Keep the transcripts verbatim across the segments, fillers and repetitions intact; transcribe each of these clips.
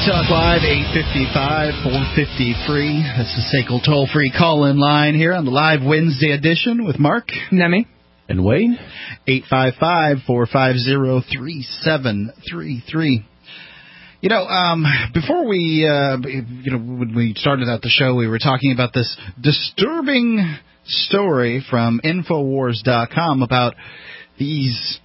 Talk Live, eight five five, four five zero, free. That's the S A C L toll-free call-in line here on the live Wednesday edition with Mark, Nemi, and Wayne. eight five five, four five zero, three seven three three. You know, um, before we, uh, you know, when we started out the show, we were talking about this disturbing story from Infowars dot com about these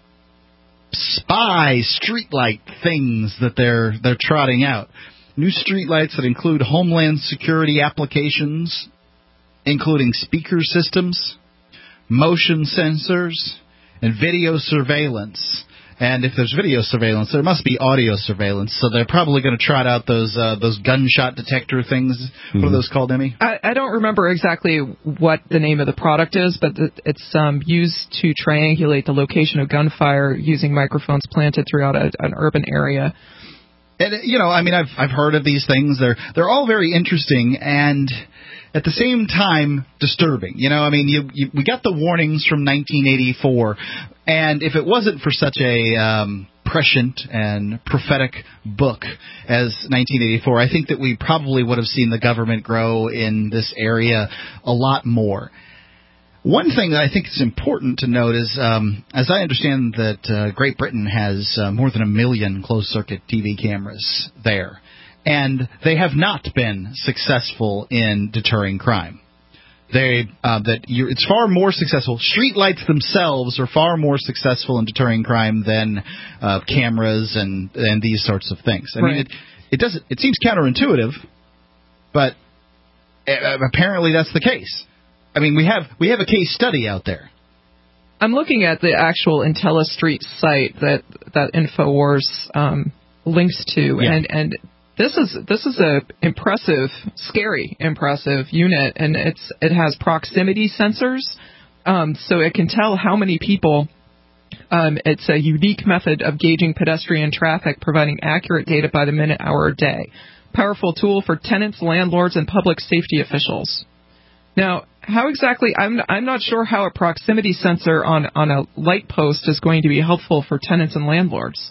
spy streetlight things that they're they're trotting out. New streetlights that include homeland security applications, including speaker systems, motion sensors, and video surveillance. And if there's video surveillance, there must be audio surveillance. So they're probably going to trot out those uh, those gunshot detector things. Mm-hmm. What are those called, Emmy? I, I don't remember exactly what the name of the product is, but it's um, used to triangulate the location of gunfire using microphones planted throughout a, an urban area. And you know, I mean, I've I've heard of these things. They're they're all very interesting and at the same time disturbing. You know, I mean, you, you we got the warnings from nineteen eighty-four, and if it wasn't for such a um, prescient and prophetic book as nineteen eighty-four, I think that we probably would have seen the government grow in this area a lot more. One thing that I think is important to note is, um, as I understand that uh, Great Britain has uh, more than a million closed-circuit T V cameras there, and they have not been successful in deterring crime. They uh, that you, it's far more successful. Streetlights themselves are far more successful in deterring crime than uh, cameras and and these sorts of things. I right. mean, it it does it seems counterintuitive, but uh, apparently that's the case. I mean, we have we have a case study out there. I'm looking at the actual IntelliStreet site that that Infowars um, links to, yeah. and and this is this is a impressive, scary, impressive unit, and it's it has proximity sensors, um, so it can tell how many people. Um, it's a unique method of gauging pedestrian traffic, providing accurate data by the minute, hour, or day. Powerful tool for tenants, landlords, and public safety officials. Now, how exactly, I'm I'm not sure how a proximity sensor on, on a light post is going to be helpful for tenants and landlords.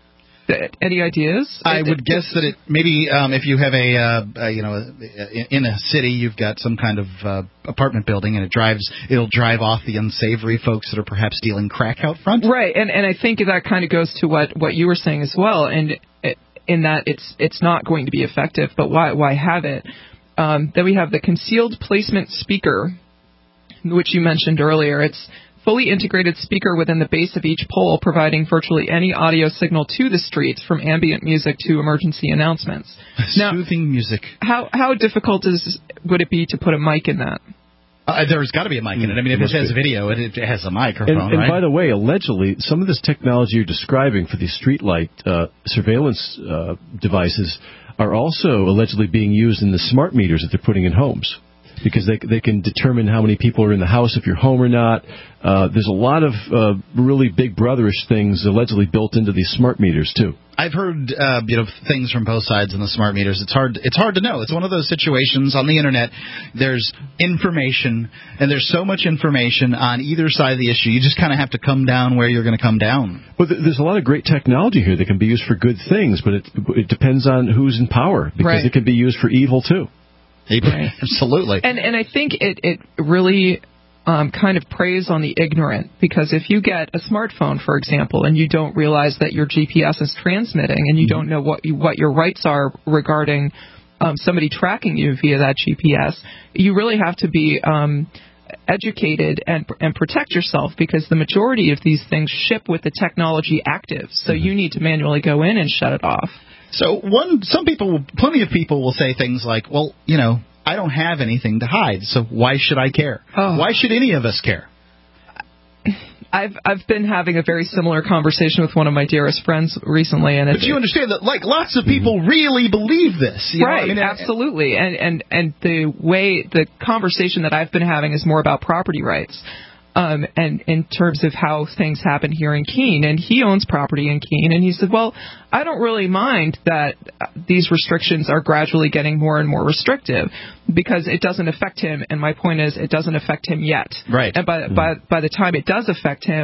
Any ideas? I it, would it, guess that it maybe um, if you have a, uh, a you know a, in a city you've got some kind of uh, apartment building and it drives it'll drive off the unsavory folks that are perhaps dealing crack out front. Right, and and I think that kind of goes to what, what you were saying as well, and it, in that it's it's not going to be effective, but why why have it? Um, then we have the concealed placement speaker, which you mentioned earlier. It's fully integrated speaker within the base of each pole, providing virtually any audio signal to the streets, from ambient music to emergency announcements. Now, soothing music. How how difficult is would it be to put a mic in that? Uh, there's got to be a mic in it. I mean, if it, it has be. video, it, it has a microphone, and, and right? by the way, allegedly, some of this technology you're describing for these streetlight uh, surveillance uh, devices are also allegedly being used in the smart meters that they're putting in homes, because they they can determine how many people are in the house, if you're home or not. Uh, there's a lot of uh, really big brotherish things allegedly built into these smart meters too. I've heard uh, you know things from both sides on the smart meters. It's hard it's hard to know. It's one of those situations on the internet. There's information, and there's so much information on either side of the issue. You just kind of have to come down where you're going to come down. Well, th- there's a lot of great technology here that can be used for good things, but it it depends on who's in power, because right. it can be used for evil too. Right. Absolutely. And and I think it, it really um, kind of preys on the ignorant, because if you get a smartphone, for example, and you don't realize that your G P S is transmitting, and you mm-hmm. don't know what you, what your rights are regarding um, somebody tracking you via that G P S, you really have to be um, educated and and protect yourself, because the majority of these things ship with the technology active, so mm-hmm. you need to manually go in and shut it off. So one, some people, plenty of people will say things like, well, you know, I don't have anything to hide, so why should I care? Oh. Why should any of us care? I've I've been having a very similar conversation with one of my dearest friends recently, and but you understand that, like, lots of people mm-hmm. really believe this, you right? know? I mean, absolutely, and and and the way the conversation that I've been having is more about property rights. Um, and in terms of how things happen here in Keene, and he owns property in Keene, and he said, well, I don't really mind that these restrictions are gradually getting more and more restrictive, because it doesn't affect him, and my point is, it doesn't affect him yet. Right. And by, mm-hmm. by, by the time it does affect him,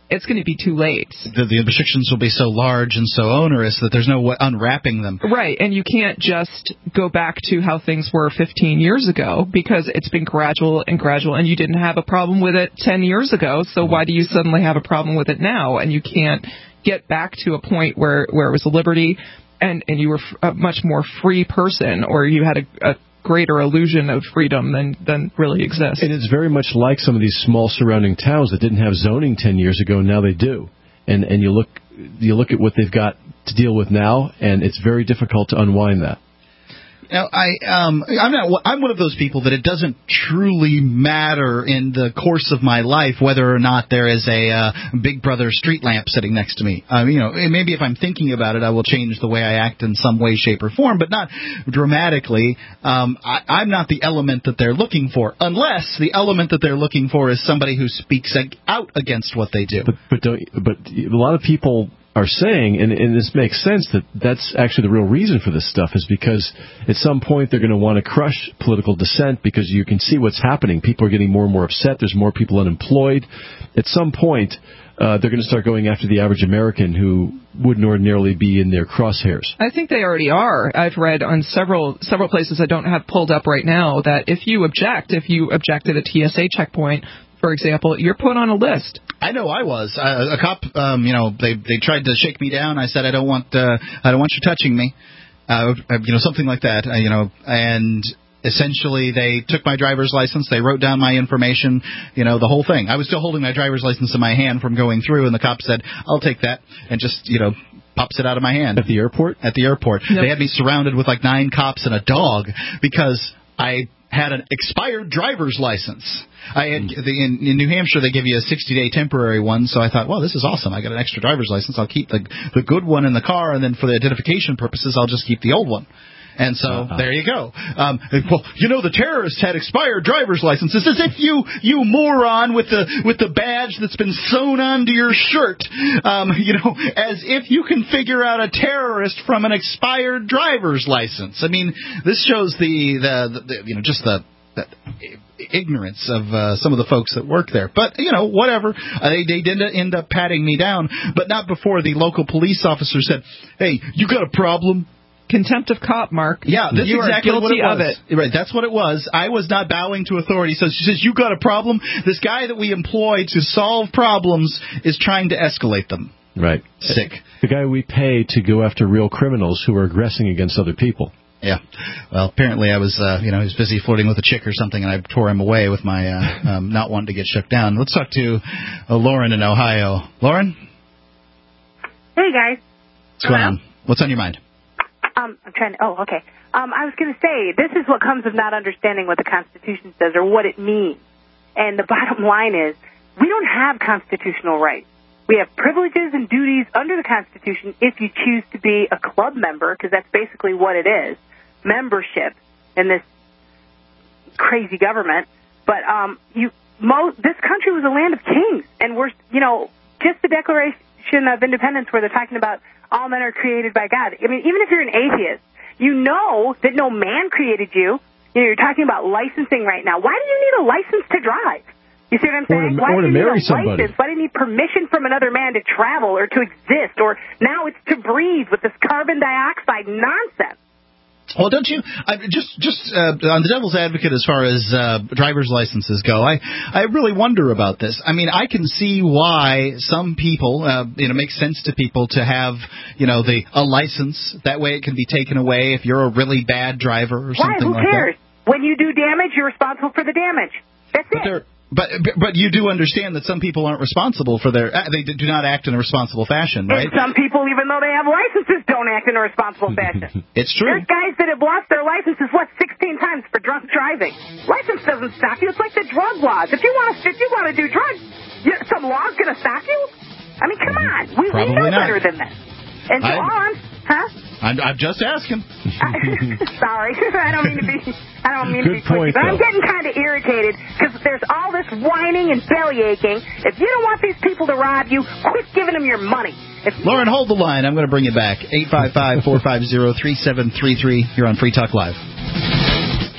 it's going to be too late. The, the restrictions will be so large and so onerous that there's no way unwrapping them. Right, and you can't just go back to how things were fifteen years ago because it's been gradual and gradual, and you didn't have a problem with it ten years ago, so why do you suddenly have a problem with it now? And you can't get back to a point where, where it was a liberty and, and you were a much more free person, or you had a, a greater illusion of freedom than, than really exists. And it's very much like some of these small surrounding towns that didn't have zoning ten years ago, and now they do. And and you look you look at what they've got to deal with now, and it's very difficult to unwind that. Now, I, um, I'm not. I'm one of those people that it doesn't truly matter in the course of my life whether or not there is a uh, Big Brother street lamp sitting next to me. Um, you know, maybe if I'm thinking about it, I will change the way I act in some way, shape, or form, but not dramatically. Um, I, I'm not the element that they're looking for, unless the element that they're looking for is somebody who speaks out against what they do. But but don't, but a lot of people are saying, and, and this makes sense, that that's actually the real reason for this stuff, is because at some point they're going to want to crush political dissent because you can see what's happening. People are getting more and more upset. There's more people unemployed. At some point, uh, they're going to start going after the average American who wouldn't ordinarily be in their crosshairs. I think they already are. I've read on several several places I don't have pulled up right now that if you object, if you object at a T S A checkpoint, for example, you're put on a list. I know I was. Uh, a cop, um, you know, they they tried to shake me down. I said, I don't want, uh, I don't want you touching me, uh, you know, something like that. Uh, you know, and essentially they took my driver's license. They wrote down my information. You know, the whole thing. I was still holding my driver's license in my hand from going through, and the cop said, "I'll take that," and just, you know, pops it out of my hand. At the airport? At the airport. Yep. They had me surrounded with like nine cops and a dog because I had an expired driver's license. I had the, in, in New Hampshire, they give you a sixty-day temporary one, so I thought, well, this is awesome. I got an extra driver's license. I'll keep the the good one in the car, and then for the identification purposes, I'll just keep the old one. And so uh-huh. there you go. Um, well, you know, the terrorists had expired driver's licenses. As if you, you moron, with the with the badge that's been sewn onto your shirt, um, you know, as if you can figure out a terrorist from an expired driver's license. I mean, this shows the the, the you know just the. the ignorance of uh, some of the folks that work there. But, you know, whatever. Uh, they, they did end up patting me down, but not before the local police officer said, "Hey, you got a problem?" Contempt of cop, Mark. Yeah, that's you exactly are guilty what it was. Of it. Right, that's what it was. I was not bowing to authority. So she says, "You got a problem?" This guy that we employ to solve problems is trying to escalate them. Right. Sick. The guy we pay to go after real criminals who are aggressing against other people. Yeah. Well, apparently I was, uh, you know, he was busy flirting with a chick or something, and I tore him away with my uh, um, not wanting to get shook down. Let's talk to uh, Lauren in Ohio. Lauren? Hey, guys. What's going on? What's on your mind? Um, I'm trying to, oh, okay. Um, I was going to say, this is what comes of not understanding what the Constitution says or what it means. And the bottom line is, we don't have constitutional rights. We have privileges and duties under the Constitution if you choose to be a club member, because that's basically what it is, membership in this crazy government. But um, you, mo- this country was a land of kings, and we're, you know, just the Declaration of Independence where they're talking about all men are created by God. I mean, even if you're an atheist, you know that no man created you. You know, you're talking about licensing right now. Why do you need a license to drive? You see what I'm saying? Or to, Why or do to you marry need a somebody. license? Why do you need permission from another man to travel or to exist? Or now it's to breathe with this carbon dioxide nonsense. Well, don't you? I, just, just uh, on the devil's advocate, as far as uh, driver's licenses go, I, I really wonder about this. I mean, I can see why some people, uh, you know, makes sense to people to have, you know, the a license. That way, it can be taken away if you're a really bad driver or Why? something Who like cares? that. When you do damage, you're responsible for the damage. That's but it. But but you do understand that some people aren't responsible for their they do not act in a responsible fashion, right? And some people, even though they have licenses, don't act in a responsible fashion. It's true. There's guys that have lost their licenses, what, sixteen times for drunk driving. License doesn't stop you. It's like the drug laws. If you want to if you want to do drugs, you, some law's going to stop you. I mean, come on. We, we know not. better than this. And so on, huh? I'm, I'm just asking. Sorry, I don't mean to be. I don't mean Good to be pushy, point, but I'm though. getting kind of irritated because there's all this whining and belly aching. If you don't want these people to rob you, quit giving them your money. If Lauren, hold the line. I'm going to bring you back. eight five five, four five zero, three seven three three. You're on Free Talk Live.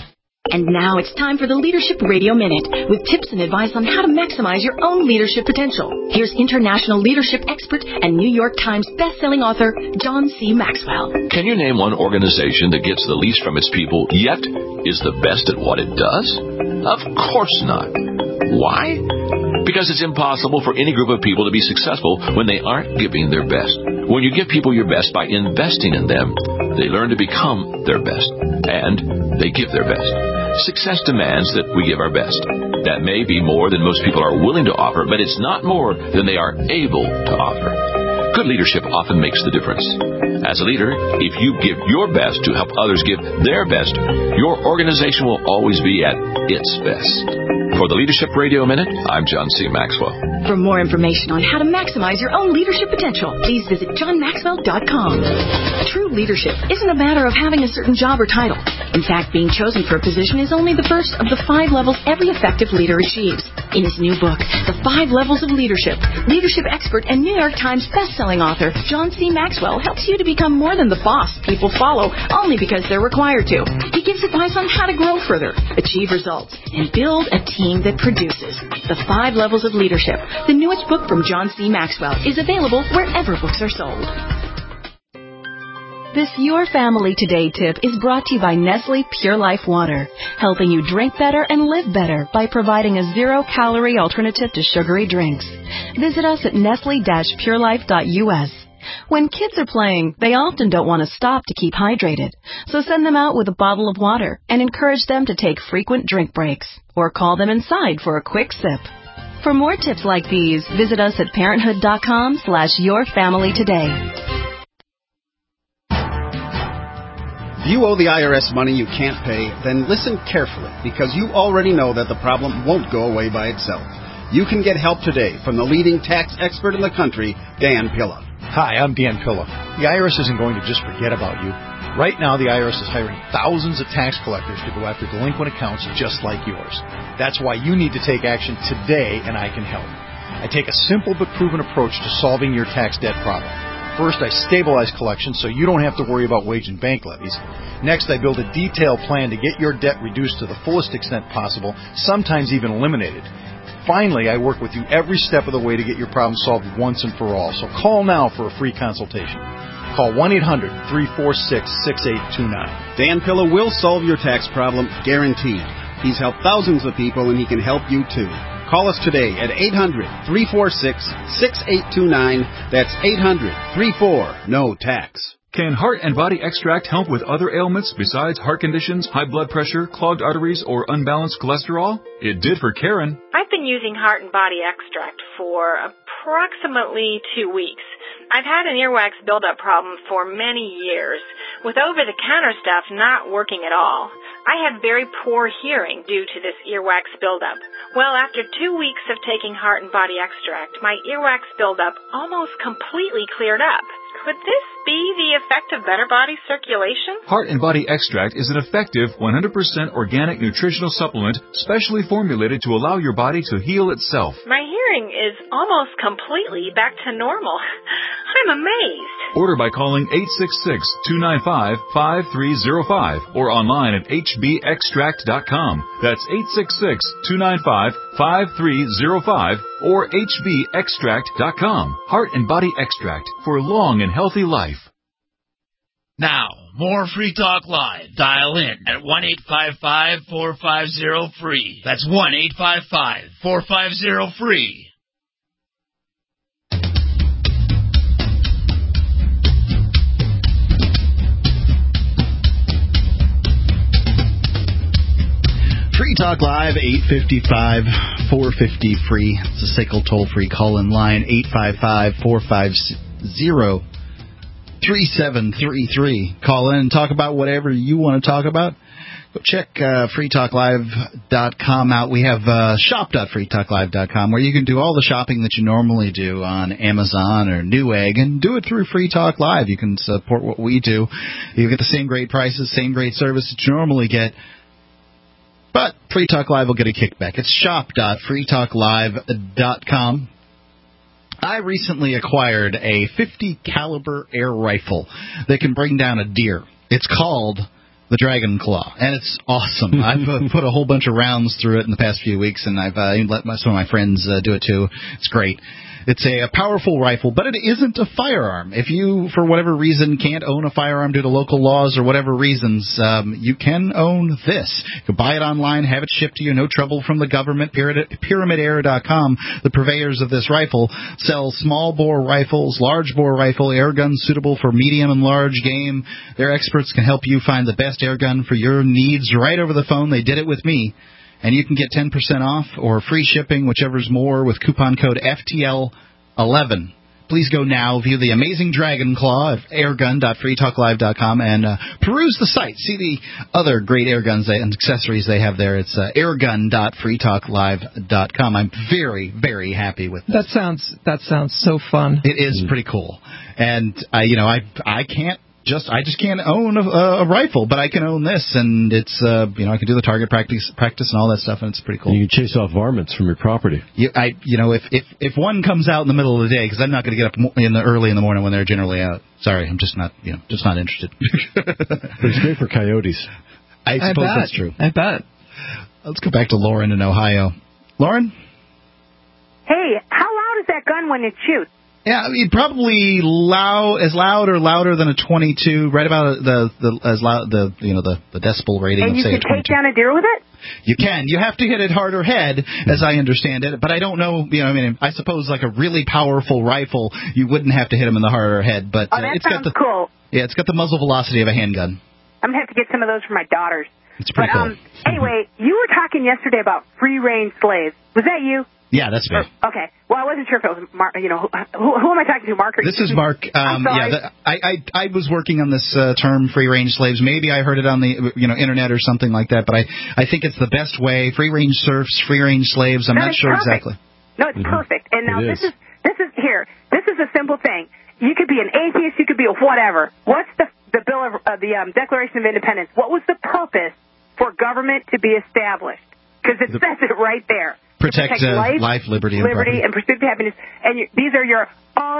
And now it's time for the Leadership Radio Minute with tips and advice on how to maximize your own leadership potential. Here's international leadership expert and New York Times bestselling author John C. Maxwell. Can you name one organization that gets the least from its people, yet is the best at what it does? Of course not. Why? Because it's impossible for any group of people to be successful when they aren't giving their best. When you give people your best by investing in them, they learn to become their best, and they give their best. Success demands that we give our best. That may be more than most people are willing to offer, but it's not more than they are able to offer. Good leadership often makes the difference. As a leader, if you give your best to help others give their best, your organization will always be at its best. For the Leadership Radio Minute, I'm John C. Maxwell. For more information on how to maximize your own leadership potential, please visit john maxwell dot com. True leadership isn't a matter of having a certain job or title. In fact, being chosen for a position is only the first of the five levels every effective leader achieves. In his new book, The Five Levels of Leadership, leadership expert and New York Times bestselling author John C. Maxwell helps you to become more than the boss people follow only because they're required to. He gives advice on how to grow further, achieve results, and build a team that produces. The Five Levels of Leadership, the newest book from John C. Maxwell, is available wherever books are sold. This Your Family Today tip is brought to you by Nestle Pure Life Water, helping you drink better and live better by providing a zero-calorie alternative to sugary drinks. Visit us at nestle dash pure life dot u s. When kids are playing, they often don't want to stop to keep hydrated, so send them out with a bottle of water and encourage them to take frequent drink breaks, or call them inside for a quick sip. For more tips like these, visit us at parenthood.com slash yourfamilytoday. If you owe the I R S money you can't pay, then listen carefully, because you already know that the problem won't go away by itself. You can get help today from the leading tax expert in the country, Dan Pilla. Hi, I'm Dan Pilla. The I R S isn't going to just forget about you. Right now, the I R S is hiring thousands of tax collectors to go after delinquent accounts just like yours. That's why you need to take action today, and I can help. I take a simple but proven approach to solving your tax debt problem. First, I stabilize collections so you don't have to worry about wage and bank levies. Next, I build a detailed plan to get your debt reduced to the fullest extent possible, sometimes even eliminated. Finally, I work with you every step of the way to get your problem solved once and for all. So call now for a free consultation. Call one eight hundred three four six six eight two nine. Dan Pilla will solve your tax problem, guaranteed. He's helped thousands of people, and he can help you too. Call us today at eight hundred three four six six eight two nine. That's eight hundred three four no tax. Can Heart and Body Extract help with other ailments besides heart conditions, high blood pressure, clogged arteries, or unbalanced cholesterol? It did for Karen. I've been using Heart and Body Extract for approximately two weeks. I've had an earwax buildup problem for many years, with over-the-counter stuff not working at all. I had very poor hearing due to this earwax buildup. Well, after two weeks of taking Heart and Body Extract, my earwax buildup almost completely cleared up. Could this be the effect of better body circulation? Heart and Body Extract is an effective one hundred percent organic nutritional supplement specially formulated to allow your body to heal itself. My hearing is almost completely back to normal. I'm amazed. Order by calling eight six six, two nine five, five three zero five or online at h b extract dot com. That's eight six six, two nine five, five three zero five or h b extract dot com. Heart and Body Extract for a long and healthy life. Now, more Free Talk Live. Dial in at one eight five five, four five zero, free. That's one eight five five, four five zero, free. Free Talk Live, eight five five, four five zero, free. It's a S A C L toll-free call-in line, eight five five, four five zero, three seven three three. Call in and talk about whatever you want to talk about. Go check uh, free talk live dot com out. We have uh, shop dot free talk live dot com where you can do all the shopping that you normally do on Amazon or Newegg, and do it through Free Talk Live. You can support what we do. You get the same great prices, same great service that you normally get. But Free Talk Live will get a kickback. It's shop dot free talk live dot com. I recently acquired a fifty caliber air rifle that can bring down a deer. It's called The Dragon Claw, and it's awesome. I've uh, put a whole bunch of rounds through it in the past few weeks, and I've uh, even let my, some of my friends uh, do it too. It's great. It's a, a powerful rifle, but it isn't a firearm. If you, for whatever reason, can't own a firearm due to local laws or whatever reasons, um, you can own this. You can buy it online, have it shipped to you, no trouble from the government. Pyramid Air dot com, the purveyors of this rifle, sell small-bore rifles, large-bore rifle, air guns suitable for medium and large game. Their experts can help you find the best air gun for your needs right over the phone. They did it with me. And you can get ten percent off or free shipping, whichever's more, with coupon code F T L eleven. Please go now, view the amazing Dragon Claw at airgun dot free talk live dot com, and uh, peruse the site. See the other great air guns they, and accessories they have there. It's uh, airgun dot free talk live dot com. I'm very, very happy with this. That sounds that sounds so fun. It is pretty cool. And, I, you know, I I can't. Just I just can't own a, a rifle, but I can own this, and it's uh, you know I can do the target practice, practice, and all that stuff, and it's pretty cool. And you can chase off varmints from your property. You, I you know if, if if one comes out in the middle of the day, because I'm not going to get up in the early in the morning when they're generally out. Sorry, I'm just not you know just not interested. But it's great for coyotes. I suppose I bet. that's true. I bet. Let's go back to Lauren in Ohio. Lauren? Hey, how loud is that gun when it shoots? Yeah, I mean, probably loud, as loud or louder than a twenty-two, right about the the as loud the you know the, the decibel rating and of you say can a twenty-two. take down a deer with it? You can. You have to hit it harder head, as I understand it. But I don't know. You know, I mean, I suppose like a really powerful rifle, you wouldn't have to hit them in the harder head. But oh, uh, that it's sounds got the cool. Yeah, it's got the muzzle velocity of a handgun. I'm gonna have to get some of those for my daughters. It's pretty but, cool. Um, anyway, you were talking yesterday about free-range slaves. Was that you? Yeah, that's me. Or, okay. Well, I wasn't sure if it was Mark. You know, who, who am I talking to, Mark? Or This is Mark. Um, yeah, the, I, I I was working on this uh, term, free range slaves. Maybe I heard it on the you know internet or something like that. But I, I think it's the best way. Free range serfs, free range slaves. I'm no, not sure perfect. exactly. No, it's Mm-hmm. perfect. And now It this is. is this is here. This is a simple thing. You could be an atheist. You could be a whatever. What's the the bill of uh, the um, Declaration of Independence? What was the purpose for government to be established? Because it The- says it right there. Protect, protect uh, life, life, liberty, and liberty, property. and pursuit of happiness. And you, these are your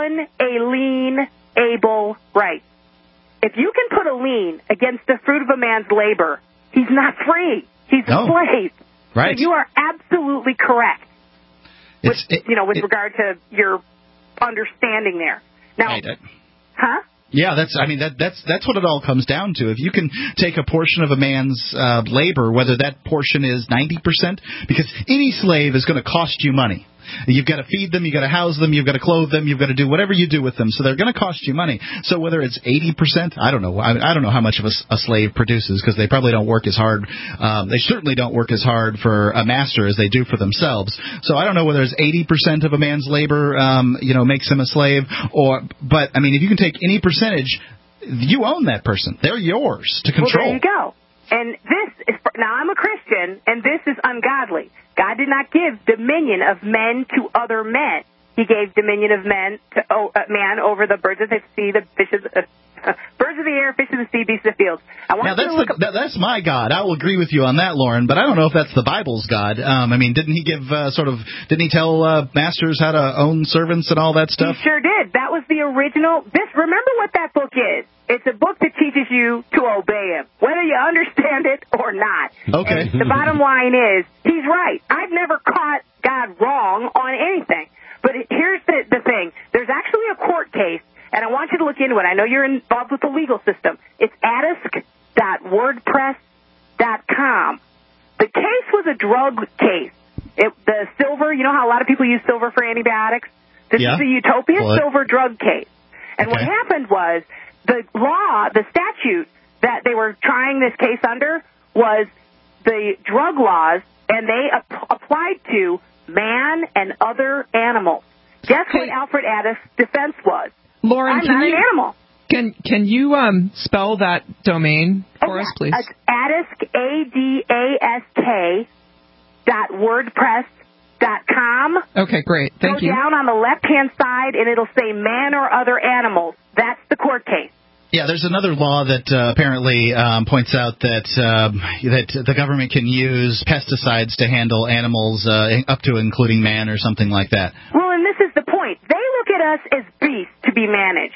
unalienable rights. If you can put a lien against the fruit of a man's labor, he's not free. He's a No. slave. Right. So you are absolutely correct. With, It's, it, you know, with it, regard to your understanding there. Now, right, uh, huh? Yeah, that's. I mean, that that's that's what it all comes down to. If you can take a portion of a man's uh, labor, whether that portion is ninety percent, because any slave is going to cost you money. You've got to feed them, you've got to house them, you've got to clothe them, you've got to do whatever you do with them. So they're going to cost you money. So whether it's eighty percent, I don't know. I, I don't know how much of a, a slave produces, because they probably don't work as hard. Um, they certainly don't work as hard for a master as they do for themselves. So I don't know whether it's eighty percent of a man's labor, um, you know, makes him a slave, or. But I mean, if you can take any percentage, you own that person. They're yours to control. Well, there you go. And this is, now I'm a Christian, and this is ungodly. God did not give dominion of men to other men. He gave dominion of men to oh, uh, man over the birds of the sea, the fishes, uh, uh, birds of the air, fish of the sea, beasts of the fields. I want Now you that's to look the, up, that, that's my God. I will agree with you on that, Lauren. But I don't know if that's the Bible's God. Um, I mean, didn't he give uh, sort of? Didn't he tell uh, masters how to own servants and all that stuff? He sure did. That was the original. This. Remember what that book is. It's a book that teaches you to obey him, whether you understand it or not. Okay. And the bottom line is, he's right. I've never caught God wrong on anything. But here's the, the thing. There's actually a court case, and I want you to look into it. I know you're involved with the legal system. It's atisk dot wordpress dot com. The case was a drug case. It, the silver, you know how a lot of people use silver for antibiotics? This Yeah. is a utopian Well, it- silver drug case. And what Okay. happened was the law, the statute that they were trying this case under was the drug laws, and they ap- applied to man and other animals. Guess what Hey. Alfred Addis' defense was? Lauren, I'm can not you an animal. can can you um spell that domain for Oh, us, yeah. please? It's Adisk, A D A S K, dot wordpress dot com. Okay, great. Thank Go you. down on the left-hand side, and it'll say man or other animals. That's the court case. Yeah, there's another law that uh, apparently um, points out that um, that the government can use pesticides to handle animals uh, up to including man or something like that. Well, and this is the point. They look at us as beasts to be managed.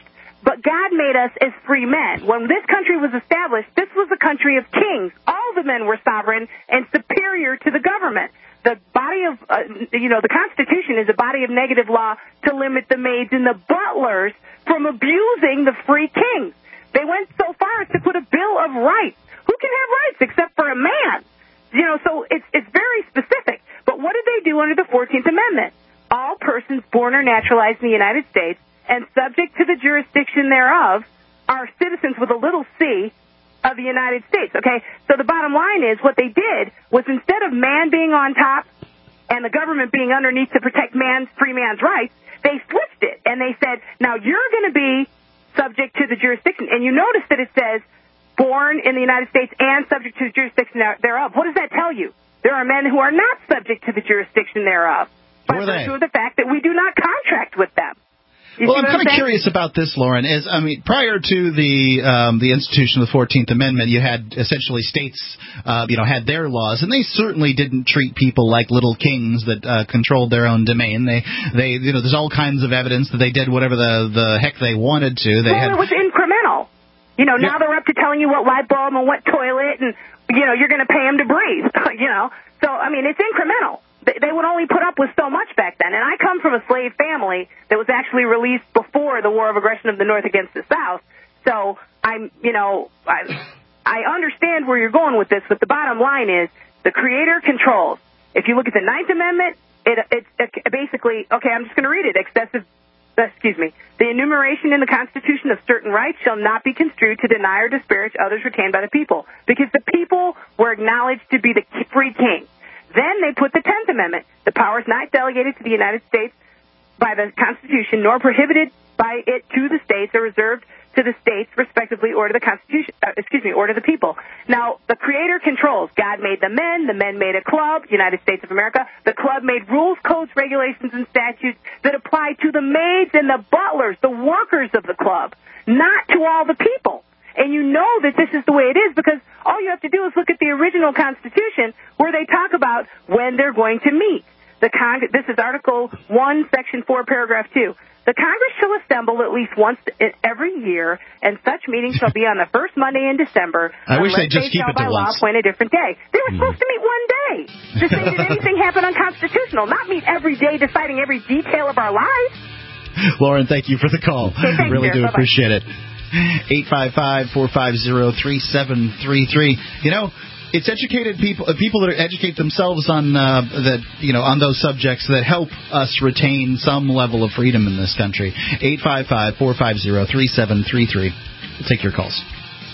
But God made us as free men. When this country was established, this was a country of kings. All the men were sovereign and superior to the government. The body of, uh, you know, the Constitution is a body of negative law to limit the maids and the butlers from abusing the free kings. They went so far as to put a Bill of Rights. Who can have rights except for a man? You know, so it's it's very specific. But what did they do under the fourteenth Amendment? All persons born or naturalized in the United States and subject to the jurisdiction thereof are citizens with a little c of the United States, okay? So the bottom line is what they did was instead of man being on top and the government being underneath to protect man's, free man's rights, they switched it, and they said, now you're going to be subject to the jurisdiction. And you notice that it says born in the United States and subject to the jurisdiction thereof. What does that tell you? There are men who are not subject to the jurisdiction thereof by virtue of the fact that we do not contract with them. You well, I'm kind of curious about this, Lauren. Is I mean, prior to the um, the institution of the fourteenth Amendment, you had essentially states, uh, you know, had their laws, and they certainly didn't treat people like little kings that uh, controlled their own domain. They, they, you know, there's all kinds of evidence that they did whatever the the heck they wanted to. They well, had, it was incremental. You know, now yeah. they're up to telling you what light bulb and what toilet, and you know, you're going to pay them to breathe. You know, so I mean, it's incremental. They would only put up with so much back then. And I come from a slave family that was actually released before the War of Aggression of the North against the South. So I'm, you know, I, I understand where you're going with this, but the bottom line is the Creator controls. If you look at the Ninth Amendment, it, it, it basically, okay, I'm just going to read it. Excessive, excuse me. The enumeration in the Constitution of certain rights shall not be construed to deny or disparage others retained by the people, because the people were acknowledged to be the free king. Then they put the Tenth Amendment. The powers not delegated to the United States by the Constitution, nor prohibited by it to the states, are reserved to the states, respectively, or to the Constitution, uh, excuse me, or to the people. Now, the Creator controls. God made the men. The men made a club, United States of America. The club made rules, codes, regulations, and statutes that apply to the maids and the butlers, the workers of the club, not to all the people. And you know that this is the way it is because all you have to do is look at the original Constitution where they talk about when they're going to meet. The Cong- this is Article one, Section four, Paragraph two. The Congress shall assemble at least once every year, and such meetings shall be on the first Monday in December. I wish they'd just keep it to by law once. appoint a different day. They were supposed to meet one day to say did anything happen unconstitutional, not meet every day deciding every detail of our lives. Lauren, thank you for the call. Okay, thanks, really dear. do Bye-bye. appreciate it. eight five five, four five zero, three seven three three. You know, it's educated people, uh, people that are educate themselves on uh, that, you know, on those subjects that help us retain some level of freedom in this country. eight five five, four five zero, three seven three three. We'll take your calls.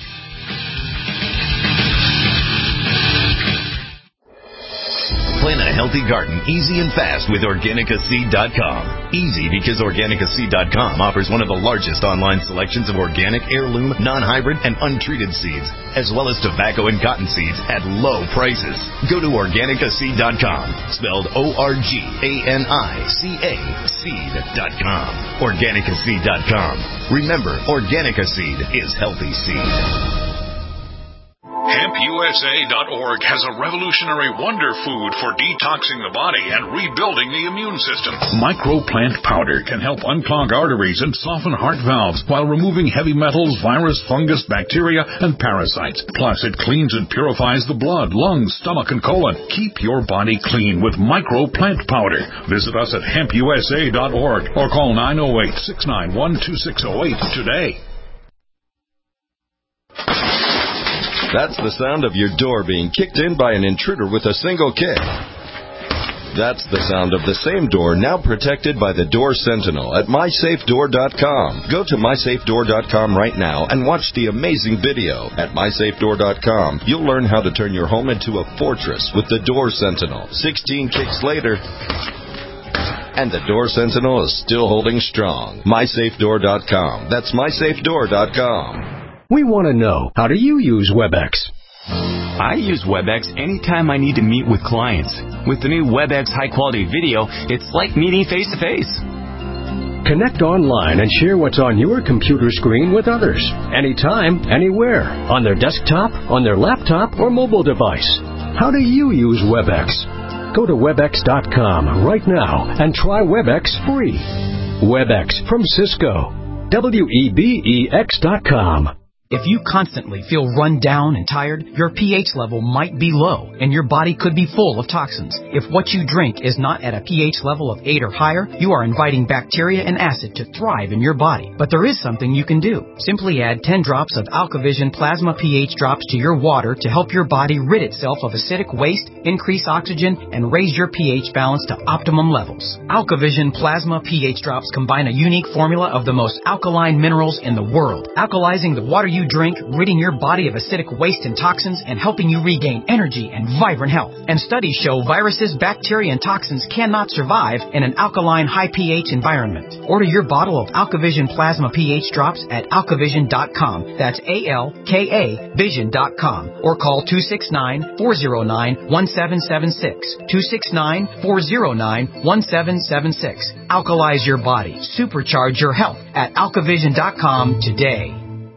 Plant a healthy garden easy and fast with Organica Seed dot com. Easy because Organica Seed dot com offers one of the largest online selections of organic, heirloom, non-hybrid, and untreated seeds, as well as tobacco and cotton seeds at low prices. Go to Organica Seed dot com, spelled O R G A N I C A, seed dot com. Organica Seed dot com. Remember, Organica Seed is healthy seed. Hemp U S A dot org has a revolutionary wonder food for detoxing the body and rebuilding the immune system. Microplant powder can help unclog arteries and soften heart valves while removing heavy metals, virus, fungus, bacteria, and parasites. Plus, it cleans and purifies the blood, lungs, stomach, and colon. Keep your body clean with Microplant powder. Visit us at Hemp U S A dot org or call nine oh eight, six nine one, two six oh eight today. That's the sound of your door being kicked in by an intruder with a single kick. That's the sound of the same door now protected by the Door Sentinel at my safe door dot com. Go to my safe door dot com right now and watch the amazing video. At my safe door dot com, you'll learn how to turn your home into a fortress with the Door Sentinel. sixteen kicks later, and the Door Sentinel is still holding strong. my safe door dot com. That's my safe door dot com. We want to know, how do you use WebEx? I use WebEx anytime I need to meet with clients. With the new WebEx high-quality video, it's like meeting face-to-face. Connect online and share what's on your computer screen with others, anytime, anywhere, on their desktop, on their laptop, or mobile device. How do you use WebEx? Go to webex dot com right now and try WebEx free. WebEx from Cisco. W E B E X dot com. If you constantly feel run down and tired, your pH level might be low, and your body could be full of toxins. If what you drink is not at a pH level of eight or higher, you are inviting bacteria and acid to thrive in your body. But there is something you can do. Simply add ten drops of AlkaVision Plasma pH drops to your water to help your body rid itself of acidic waste, increase oxygen, and raise your pH balance to optimum levels. AlkaVision Plasma pH drops combine a unique formula of the most alkaline minerals in the world, alkalizing the water you drink, ridding your body of acidic waste and toxins, and helping you regain energy and vibrant health. And studies show viruses, bacteria, and toxins cannot survive in an alkaline, high pH environment. Order your bottle of AlkaVision Plasma pH drops at alkavision dot com. That's A L K A vision dot com. Or call two six nine, four zero nine, one seven seven six. two six nine, four zero nine, one seven seven six. Alkalize your body. Supercharge your health at alkavision dot com today.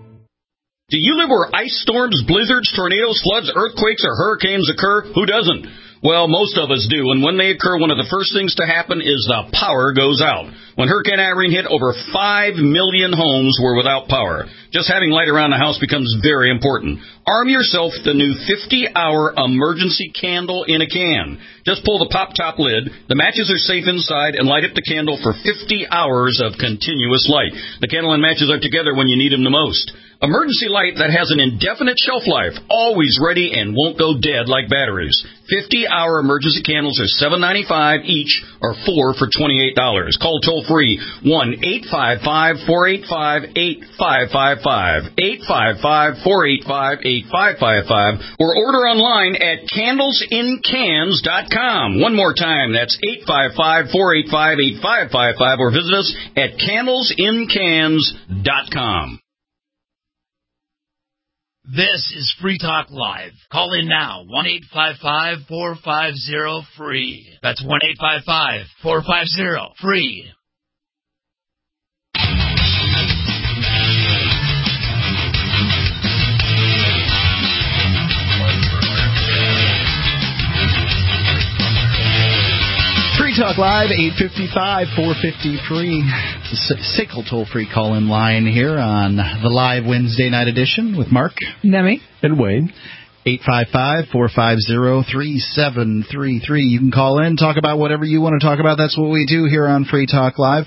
Do you live where ice storms, blizzards, tornadoes, floods, earthquakes, or hurricanes occur? Who doesn't? Well, most of us do, and when they occur, one of the first things to happen is the power goes out. When Hurricane Irene hit, over five million homes were without power. Just having light around the house becomes very important. Arm yourself with the new fifty-hour emergency candle in a can. Just pull the pop-top lid, the matches are safe inside, and light up the candle for fifty hours of continuous light. The candle and matches are together when you need them the most. Emergency light that has an indefinite shelf life, always ready and won't go dead like batteries. fifty-hour emergency candles are seven ninety-five each, or four for twenty-eight dollars. Call toll-free one eight five five, four eight five, eight five five five, eight five five, four eight five, eight five five five, or order online at candles in cans dot com. One more time, that's eight five five, four eight five, eight five five five, or visit us at candles in cans dot com. This is Free Talk Live. Call in now, one eight five five, four five zero, free. That's one eight five five, four five zero, free. Free Talk Live, eight five five, four five zero, free. It's a S I C L toll-free call-in line here on the live Wednesday night edition with Mark. Nemi. And Wayne. eight five five, four five zero, three seven three three. You can call in, talk about whatever you want to talk about. That's what we do here on Free Talk Live.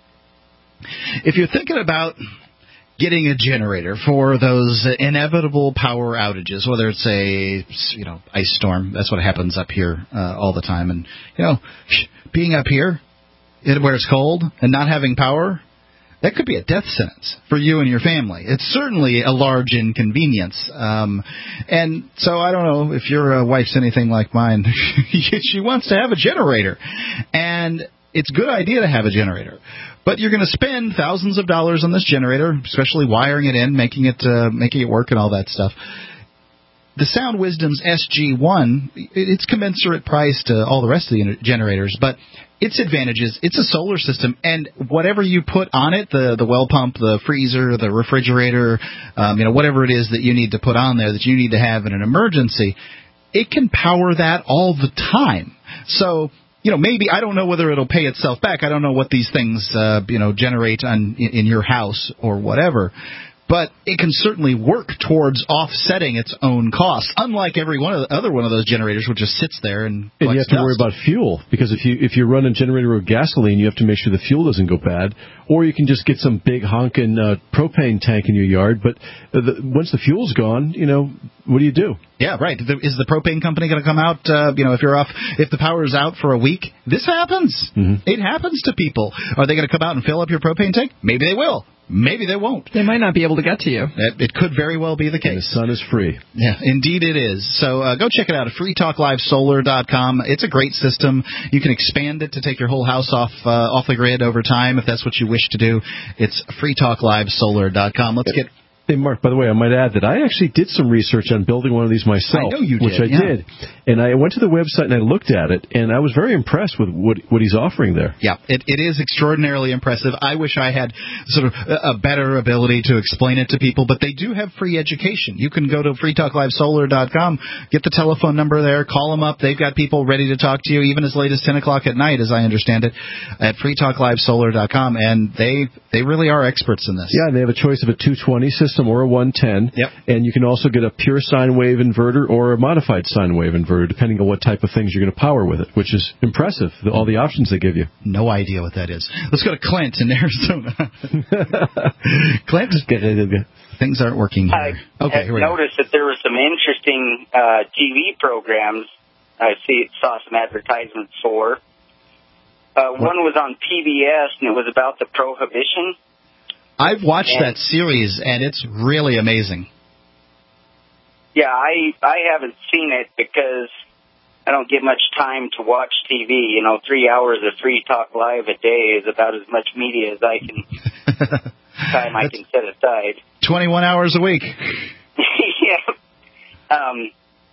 If you're thinking about getting a generator for those inevitable power outages, whether it's a, you know, ice storm, that's what happens up here uh, all the time. And, you know, being up here where it's cold and not having power, that could be a death sentence for you and your family. It's certainly a large inconvenience. Um, and so I don't know if your uh, wife's anything like mine. She wants to have a generator. And it's a good idea to have a generator. But you're going to spend thousands of dollars on this generator, especially wiring it in, making it uh, making it work and all that stuff. The Sound Wisdom's S G one, it's commensurate price to all the rest of the generators, but its advantages, it's a solar system, and whatever you put on it, the, the well pump, the freezer, the refrigerator, um, you know, whatever it is that you need to put on there that you need to have in an emergency, it can power that all the time. So, you know, maybe, I don't know whether it'll pay itself back. I don't know what these things, uh, you know, generate on, in, in your house or whatever. But it can certainly work towards offsetting its own costs, unlike every one of the other one of those generators, which just sits there and and you have to dust. worry about fuel, because if you if you run a generator with gasoline, you have to make sure the fuel doesn't go bad. Or you can just get some big honking uh, propane tank in your yard. But uh, the, once the fuel's gone, you know, what do you do? Yeah, right. The, is the propane company going to come out? Uh, you know, if you're off, if the power is out for a week, this happens. Mm-hmm. It happens to people. Are they going to come out and fill up your propane tank? Maybe they will. Maybe they won't. They might not be able to get to you. It, it could very well be the case. And the sun is free. Yeah, indeed it is. So uh, go check it out at free talk live solar dot com. It's a great system. You can expand it to take your whole house off uh, off the grid over time if that's what you wish to do. It's free talk live solar dot com. Let's get... Hey, Mark, by the way, I might add that I actually did some research on building one of these myself. I know you did, Which I yeah. did. And I went to the website and I looked at it, and I was very impressed with what, what he's offering there. Yeah, it, it is extraordinarily impressive. I wish I had sort of a, a better ability to explain it to people, but they do have free education. You can go to free talk live solar dot com, get the telephone number there, call them up. They've got people ready to talk to you, even as late as ten o'clock at night, as I understand it, at free talk live solar dot com, and they they really are experts in this. Yeah, and they have a choice of a two twenty system or a one ten. Yep. And you can also get a pure sine wave inverter or a modified sine wave inverter, depending on what type of things you're going to power with it, which is impressive, the, all the options they give you. No idea what that is. Let's go to Clint in Arizona. Clint? Things aren't working here. I Okay, had here we go. noticed that there were some interesting uh, T V programs I see saw some advertisements for. Uh, one was on P B S, and it was about the Prohibition. I've watched And- that series, and it's really amazing. Yeah, I I haven't seen it because I don't get much time to watch T V. You know, three hours of Free Talk Live a day is about as much media as I can time I can set aside. twenty-one hours a week. yeah. Um.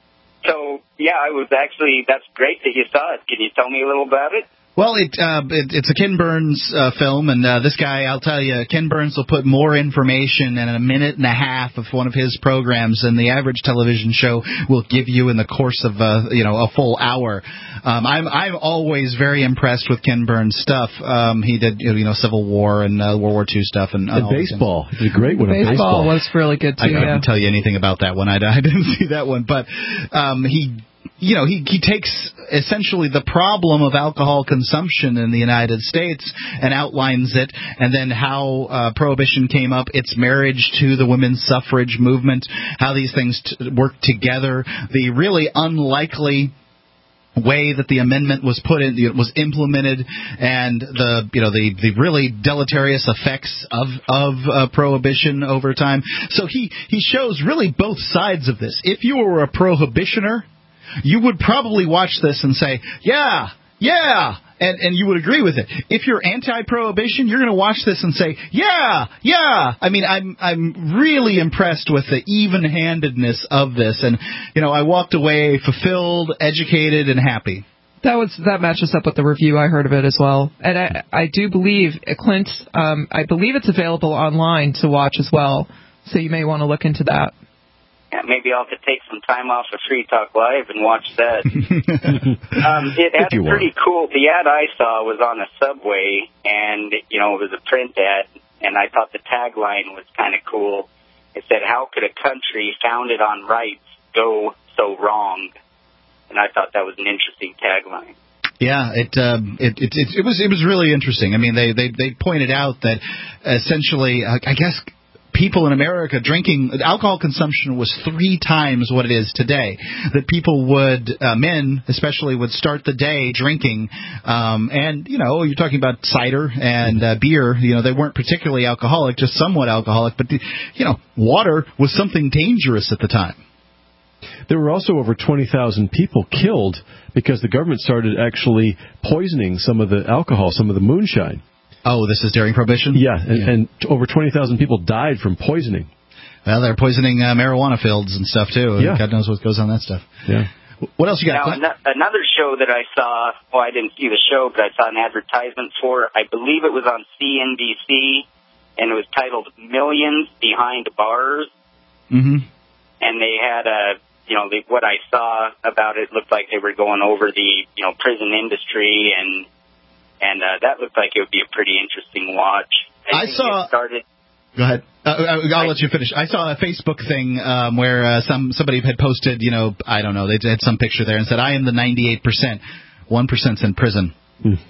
So yeah, I was actually. That's great that you saw it. Can you tell me a little about it? Well, it, uh, it it's a Ken Burns uh, film, and uh, this guy, I'll tell you, Ken Burns will put more information in a minute and a half of one of his programs than the average television show will give you in the course of uh, you know a full hour. Um, I'm I'm always very impressed with Ken Burns stuff. Um, he did you know Civil War and uh, World War Two stuff and, And all these baseball. things. He did a great one on Baseball baseball. was really good too. I couldn't yeah. tell you anything about that one. I, I didn't see that one, but um, he. You know, he, he takes essentially the problem of alcohol consumption in the United States and outlines it, and then how uh, Prohibition came up, its marriage to the women's suffrage movement, how these things t- work together, the really unlikely way that the amendment was put in, it was implemented, and the you know the, the really deleterious effects of of uh, prohibition over time. So he he shows really both sides of this. If you were a prohibitioner, you would probably watch this and say, yeah, yeah, and, and you would agree with it. If you're anti-prohibition, you're going to watch this and say, yeah, yeah. I mean, I'm I'm really impressed with the even-handedness of this, and you know, I walked away fulfilled, educated, and happy. That was that matches up with the review I heard of it as well, and I I do believe uh, Clint. Um, I believe it's available online to watch as well, so you may want to look into that. Yeah, maybe I'll have to take some time off of Free Talk Live and watch that. um, it had a pretty cool. The ad I saw was on a subway, and you know it was a print ad, and I thought the tagline was kind of cool. It said, "How could a country founded on rights go so wrong?" And I thought that was an interesting tagline. Yeah, it, um, it it it it was it was really interesting. I mean, they they they pointed out that essentially, uh, I guess. People in America drinking alcohol consumption was three times what it is today. That people would, uh, men especially, would start the day drinking, um, and you know, you're talking about cider and uh, beer. You know, they weren't particularly alcoholic, just somewhat alcoholic. But the, you know, water was something dangerous at the time. There were also over twenty thousand people killed because the government started actually poisoning some of the alcohol, some of the moonshine. Oh, this is during Prohibition? Yeah, and, yeah. and over twenty thousand people died from poisoning. Well, they're poisoning uh, marijuana fields and stuff, too. Yeah. God knows what goes on that stuff. Yeah. What else you got? Now, an- another show that I saw, well, I didn't see the show, but I saw an advertisement for, I believe it was on C N B C, and it was titled Millions Behind Bars. Mm-hmm. And they had a, you know, they, what I saw about it looked like they were going over the, you know, prison industry, and And uh, that looked like it would be a pretty interesting watch. I, I saw. It started. Go ahead. Uh, I'll let you finish. I saw a Facebook thing um, where uh, some somebody had posted, you know, I don't know, they had some picture there and said, "I am the ninety-eight percent, one percent's in prison." Mm.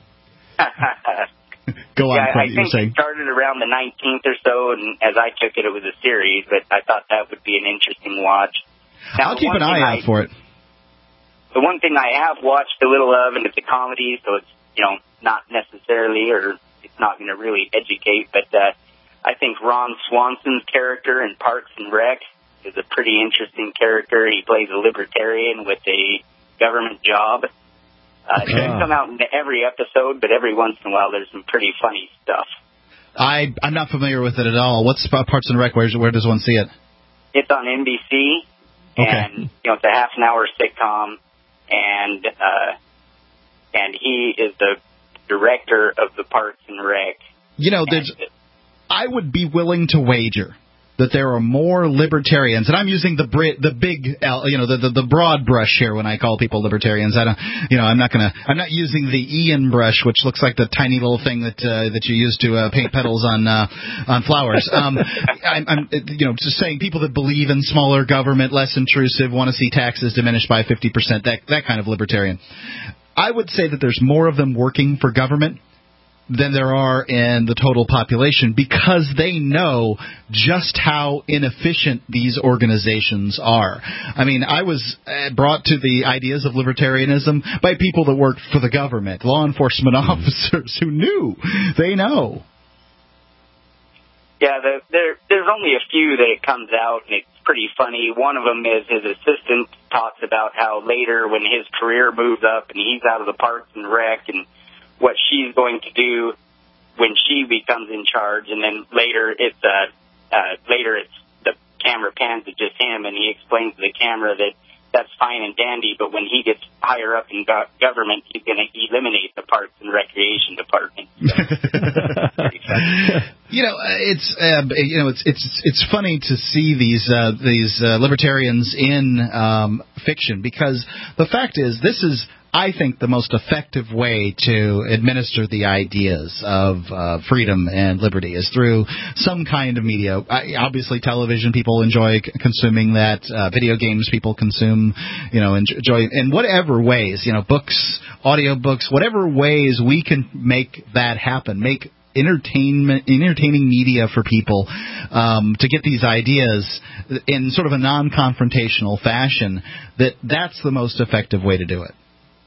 Go on. Yeah, I you think saying. it started around the nineteenth or so, and as I took it, it was a series. But I thought that would be an interesting watch. Now, I'll keep an eye out I, for it. The one thing I have watched a little of, and it's a comedy, so it's, you know, not necessarily, or it's not going to really educate, but uh, I think Ron Swanson's character in Parks and Rec is a pretty interesting character. He plays a libertarian with a government job. Uh, it doesn't come out in every episode, but every once in a while there's some pretty funny stuff. I, I'm not familiar with it at all. What's Parks and Rec? Where, where does one see it? It's on N B C, okay. and you know it's a half an hour sitcom, and uh, and he is the director of the Parks and Rec. You know, there's, I would be willing to wager that there are more libertarians, and I'm using the the big, you know, the, the the broad brush here when I call people libertarians. I don't, you know, I'm not gonna, I'm not using the Ian brush, which looks like the tiny little thing that uh, that you use to uh, paint petals on uh, on flowers. Um, I'm, I'm, you know, just saying people that believe in smaller government, less intrusive, want to see taxes diminished by fifty percent. That that kind of libertarian. I would say that there's more of them working for government than there are in the total population, because they know just how inefficient these organizations are. I mean, I was brought to the ideas of libertarianism by people that worked for the government, law enforcement officers who knew. They know. Yeah, the, there, there's only a few that it comes out, and it's pretty funny. One of them is his assistant talks about how later when his career moves up and he's out of the Parks and Rec and what she's going to do when she becomes in charge, and then later it's uh, uh, later it's the camera pans to just him, and he explains to the camera that that's fine and dandy, but when he gets higher up in go- government, he's going to eliminate the Parks and Recreation Department. You know, it's uh, you know it's it's it's funny to see these uh, these uh, libertarians in um, fiction, because the fact is, this is, I think, the most effective way to administer the ideas of uh, freedom and liberty is through some kind of media. I, obviously, television, people enjoy c- consuming that. Uh, video games, people consume, you know, enjoy in whatever ways, you know, books, audiobooks, whatever ways we can make that happen, make entertainment, entertaining media for people um, to get these ideas in sort of a non-confrontational fashion. That that's the most effective way to do it.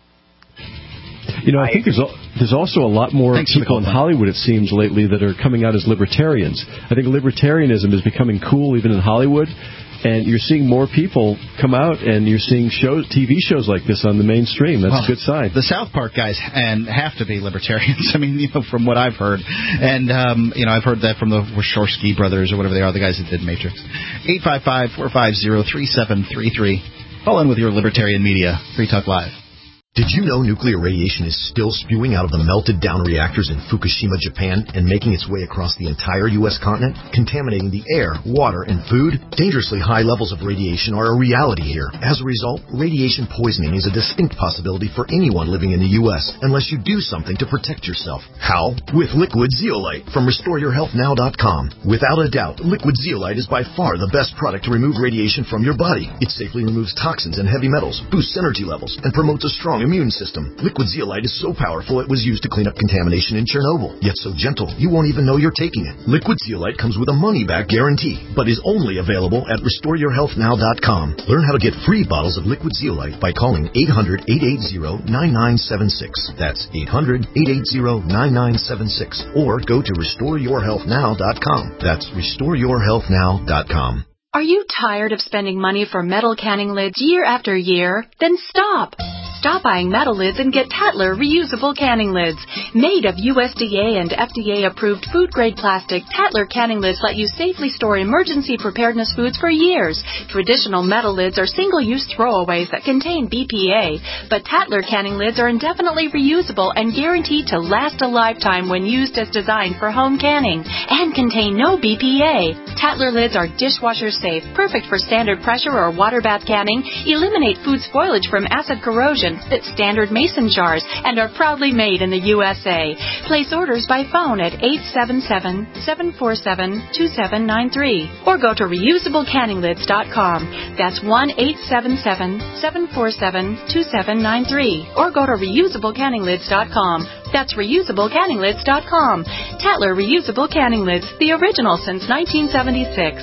You know, I think there's there's also a lot more Thanks people in Hollywood, it seems, lately that are coming out as libertarians. I think libertarianism is becoming cool even in Hollywood, and you're seeing more people come out, and you're seeing shows, T V shows like this on the mainstream. That's well, a good sign. The South Park guys and have to be libertarians. I mean, you know, from what I've heard, and um, you know, I've heard that from the Wachowski brothers or whatever they are, the guys that did Matrix. eight five five, four five zero, three seven three three. Call in with your libertarian media. Free Talk Live. Did you know nuclear radiation is still spewing out of the melted down reactors in Fukushima, Japan, and making its way across the entire U S continent, contaminating the air, water, and food? Dangerously high levels of radiation are a reality here. As a result, radiation poisoning is a distinct possibility for anyone living in the U S unless you do something to protect yourself. How? With Liquid Zeolite from Restore Your Health Now dot com. Without a doubt, Liquid Zeolite is by far the best product to remove radiation from your body. It safely removes toxins and heavy metals, boosts energy levels, and promotes a strong immune system. Liquid Zeolite is so powerful it was used to clean up contamination in Chernobyl, yet so gentle you won't even know you're taking it. Liquid Zeolite comes with a money-back guarantee, but is only available at Restore Your Health Now dot com. Learn how to get free bottles of Liquid Zeolite by calling eight hundred, eight eight zero, nine nine seven six. That's eight hundred, eight eight zero, nine nine seven six. Or go to Restore Your Health Now dot com. That's Restore Your Health Now dot com. Are you tired of spending money for metal canning lids year after year? Then stop. Stop buying metal lids and get Tatler reusable canning lids. Made of U S D A and F D A-approved food-grade plastic, Tatler canning lids let you safely store emergency preparedness foods for years. Traditional metal lids are single-use throwaways that contain B P A, but Tatler canning lids are indefinitely reusable and guaranteed to last a lifetime when used as designed for home canning, and contain no B P A. Tatler lids are dishwasher safe, perfect for standard pressure or water bath canning, eliminate food spoilage from acid corrosion, fit standard mason jars, and are proudly made in the U S A. Place orders by phone at eight seven seven, seven four seven, two seven nine three or go to reusable canning lids dot com. That's one eight seven seven, seven four seven, two seven nine three or go to reusable canning lids dot com. That's reusable canning lids dot com. Tatler Reusable Canning Lids, the original since nineteen seventy-six.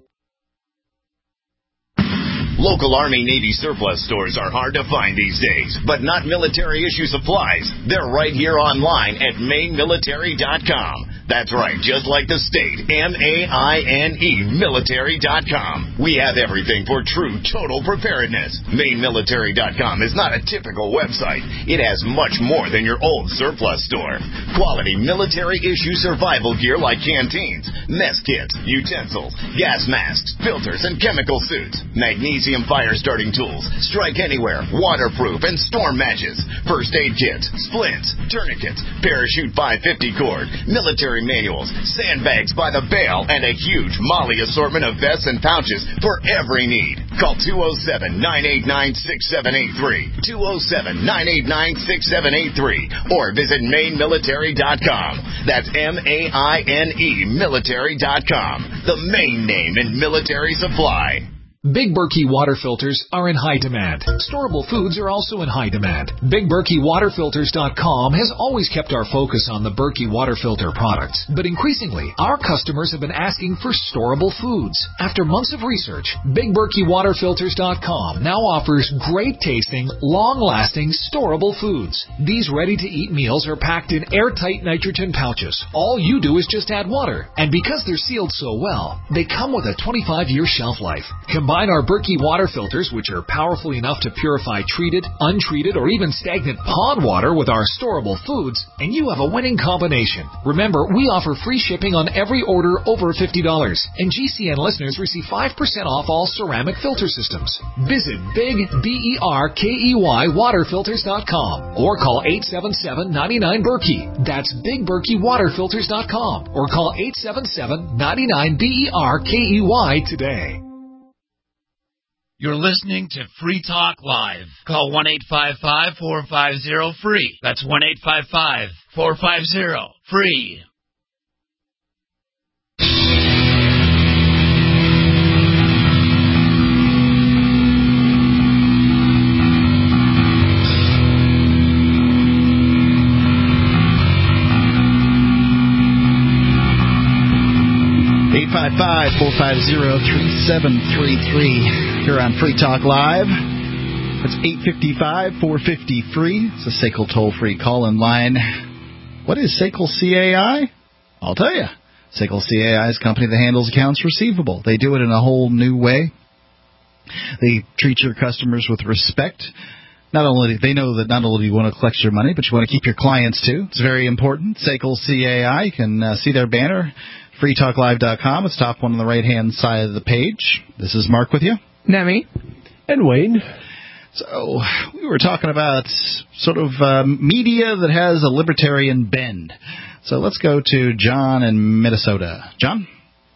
Local Army Navy surplus stores are hard to find these days, but not military issue supplies. They're right here online at maine military dot com. That's right, just like the state, M A I N E, military dot com. We have everything for true total preparedness. Maine military dot com is not a typical website. It has much more than your old surplus store. Quality military-issue survival gear like canteens, mess kits, utensils, gas masks, filters, and chemical suits, magnesium fire-starting tools, strike anywhere, waterproof, and storm matches, first aid kits, splints, tourniquets, parachute five fifty cord, military manuals, sandbags by the bale, and a huge Molly assortment of vests and pouches for every need. Call two oh seven, nine eight nine, six seven eight three, two oh seven, nine eight nine, six seven eight three, or visit Maine military dot com. That's M A I N E, military dot com, the Maine name in military supply. Big Berkey water filters are in high demand. Storable foods are also in high demand. Big Berkey Water Filters dot com has always kept our focus on the Berkey water filter products, but increasingly, our customers have been asking for storable foods. After months of research, Big Berkey Water Filters dot com now offers great-tasting, long-lasting, storable foods. These ready-to-eat meals are packed in airtight nitrogen pouches. All you do is just add water, and because they're sealed so well, they come with a twenty-five year shelf life. Combine our Berkey water filters, which are powerful enough to purify treated, untreated, or even stagnant pond water with our storable foods, and you have a winning combination. Remember, we offer free shipping on every order over fifty dollars, and G C N listeners receive five percent off all ceramic filter systems. Visit Big B E R K E Y Water Filters dot com or call eight seven seven, nine nine, Berkey. That's Big Berkey Water Filters dot com or call eight seven seven, nine nine, B E R K E Y today. You're listening to Free Talk Live. Call one eight five five, four five zero, free. That's one eight five five, four five zero, free. eight five five, four five zero, three seven three three. Here on Free Talk Live. It's eight five five, four five zero, free. It's a S A C L toll-free call-in line. What is S A C L C A I? I'll tell you. S A C L C A I is a company that handles accounts receivable. They do it in a whole new way. They treat your customers with respect. Not only they know that not only do you want to collect your money, but you want to keep your clients too. It's very important. S A C L C A I. You can uh, see their banner, free talk live dot com. It's top one on the right-hand side of the page. This is Mark with you. Nemi. And Wayne. So we were talking about sort of uh, media that has a libertarian bend. So let's go to John in Minnesota. John?